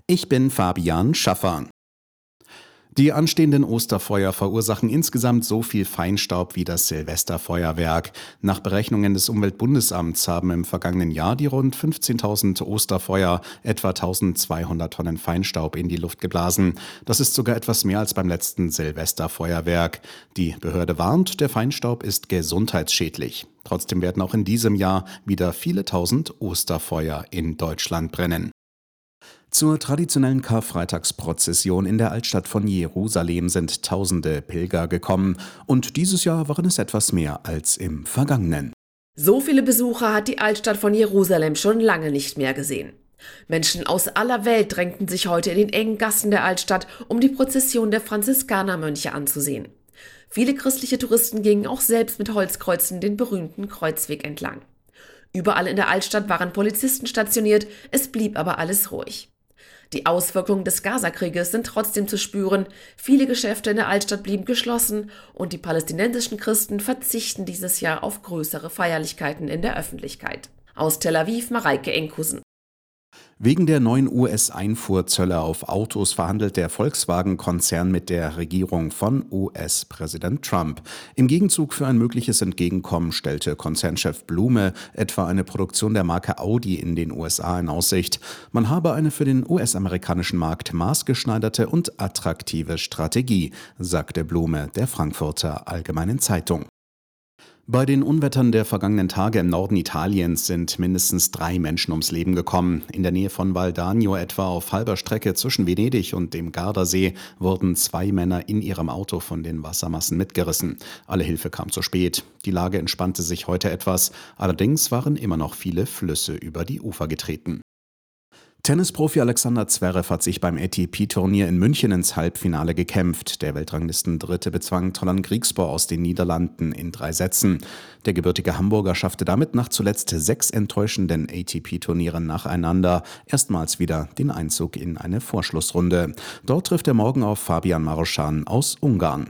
Ich bin Fabian Schaffer. Die anstehenden Osterfeuer verursachen insgesamt so viel Feinstaub wie das Silvesterfeuerwerk. Nach Berechnungen des Umweltbundesamts haben im vergangenen Jahr die rund 15.000 Osterfeuer etwa 1.200 Tonnen Feinstaub in die Luft geblasen. Das ist sogar etwas mehr als beim letzten Silvesterfeuerwerk. Die Behörde warnt, der Feinstaub ist gesundheitsschädlich. Trotzdem werden auch in diesem Jahr wieder viele tausend Osterfeuer in Deutschland brennen. Zur traditionellen Karfreitagsprozession in der Altstadt von Jerusalem sind tausende Pilger gekommen. Und dieses Jahr waren es etwas mehr als im vergangenen. So viele Besucher hat die Altstadt von Jerusalem schon lange nicht mehr gesehen. Menschen aus aller Welt drängten sich heute in den engen Gassen der Altstadt, um die Prozession der Franziskanermönche anzusehen. Viele christliche Touristen gingen auch selbst mit Holzkreuzen den berühmten Kreuzweg entlang. Überall in der Altstadt waren Polizisten stationiert, es blieb aber alles ruhig. Die Auswirkungen des Gazakrieges sind trotzdem zu spüren. Viele Geschäfte in der Altstadt blieben geschlossen und die palästinensischen Christen verzichten dieses Jahr auf größere Feierlichkeiten in der Öffentlichkeit. Aus Tel Aviv, Mareike Enkusen. Wegen der neuen US-Einfuhrzölle auf Autos verhandelt der Volkswagen-Konzern mit der Regierung von US-Präsident Trump. Im Gegenzug für ein mögliches Entgegenkommen stellte Konzernchef Blume etwa eine Produktion der Marke Audi in den USA in Aussicht. Man habe eine für den US-amerikanischen Markt maßgeschneiderte und attraktive Strategie, sagte Blume der Frankfurter Allgemeinen Zeitung. Bei den Unwettern der vergangenen Tage im Norden Italiens sind mindestens 3 Menschen ums Leben gekommen. In der Nähe von Val d'Agno, etwa auf halber Strecke zwischen Venedig und dem Gardasee, wurden 2 Männer in ihrem Auto von den Wassermassen mitgerissen. Alle Hilfe kam zu spät. Die Lage entspannte sich heute etwas. Allerdings waren immer noch viele Flüsse über die Ufer getreten. Tennisprofi Alexander Zverev hat sich beim ATP-Turnier in München ins Halbfinale gekämpft. Der Weltranglisten-Dritte bezwang Tolan Griekspoor aus den Niederlanden in 3 Sätzen. Der gebürtige Hamburger schaffte damit nach zuletzt 6 enttäuschenden ATP-Turnieren nacheinander erstmals wieder den Einzug in eine Vorschlussrunde. Dort trifft er morgen auf Fabian Maruschan aus Ungarn.